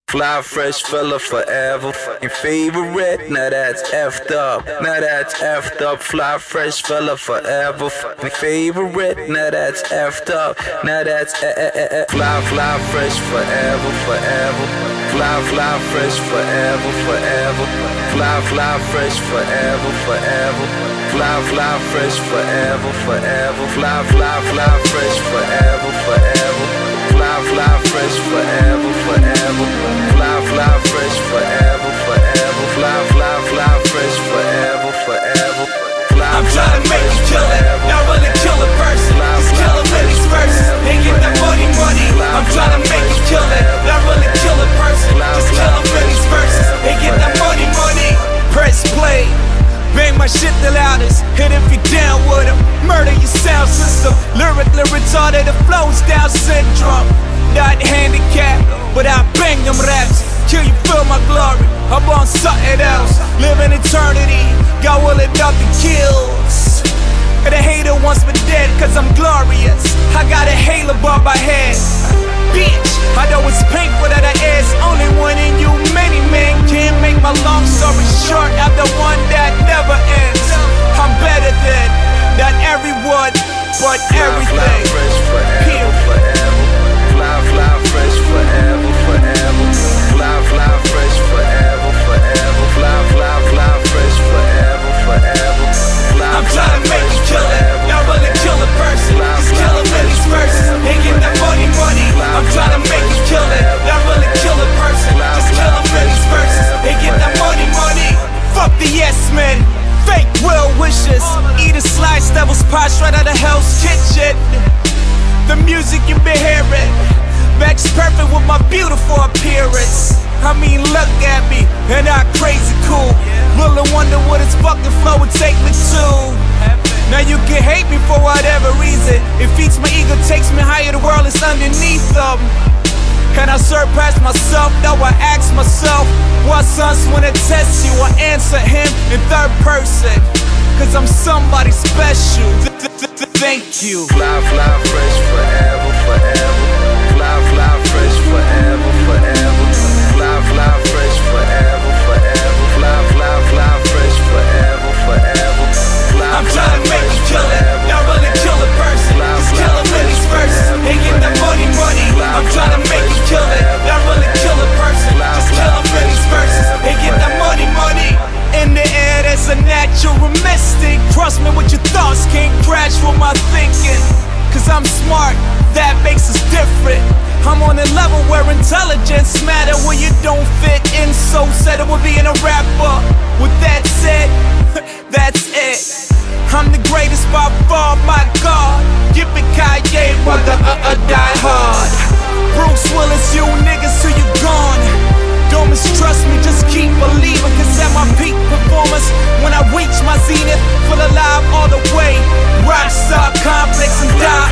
Fly fresh fella forever. Your favorite, now that's effed up. Now that's effed up. Fly fresh fella forever. Your favorite, now that's effed up. Now that's Fly fresh forever, forever. Fly fresh forever, forever. Fly fresh forever, forever. Fly fresh forever, forever. Fly fresh forever, forever. Fly fresh forever, forever. Fly fresh forever, forever. Fly fresh forever, forever. I'm tryna make you kill it, not really kill a person. Just kill him in these verses and get that money. I'm tryna make you kill it, not really kill a person. Just kill him in these verses and get that money. Press play, bang my shit the loudest. Hit if you down with him, murder your sound system. Lyrically retarded, the flow's down syndrome. Not handicapped, but I bang them raps. Till you feel my glory, I'm on something else. Live in eternity, God willing nothing kills. And the hater wants me dead cause I'm glorious. I got a halo above my head. Bitch, I know it's painful that I ask only one in you. Many men can't make my long story short. I'm the one that never ends. I'm better than not everyone, but everything. Fly fresh forever, forever. Fly fresh forever, forever. Fly fresh forever, forever. I'm tryna make you kill it, not really kill a person. Just kill him in these verses and get that money. I'm tryna make you kill it, not really kill a person. Just kill him in these verses and get that money. Fuck the yes men, fake well wishes. Eat a slice, devil's pie straight out of Hell's Kitchen. The music you been hearing matches perfect with my beautiful appearance. I mean, look at me, and I'm crazy cool. Really wonder what his fucking flow would take me to. Now you can hate me for whatever reason. It feeds my ego, takes me higher, the world is underneath them. Can I surpass myself? Though I ask myself, what sons wanna test you? I answer him in third person, cause I'm somebody special. Thank you. Fly fresh forever, forever. Fly fresh forever, forever. Fly fresh forever, forever. Fly fresh forever, forever. I'm tryna make you kill it, not really kill a person. Just kill him in these verses and get that money. I'm tryna make you kill it, not really kill a person. Just kill him in these verses and get that money. In the air, there's a natural mystic. Trust me with your thoughts, can't crash with my thinking. Cause I'm smart, that makes us different. I'm on a level where intelligence matter where you don't fit in. So said it would being a rapper. With that said, that's it. I'm the greatest by far, my God. Yippee-ki-yay, mother die hard. Bruce Willis, you niggas till you gone. Don't mistrust me, just keep believing. Cause at my peak performance, when I reach my zenith, feel alive all the way. Rockstar complex and die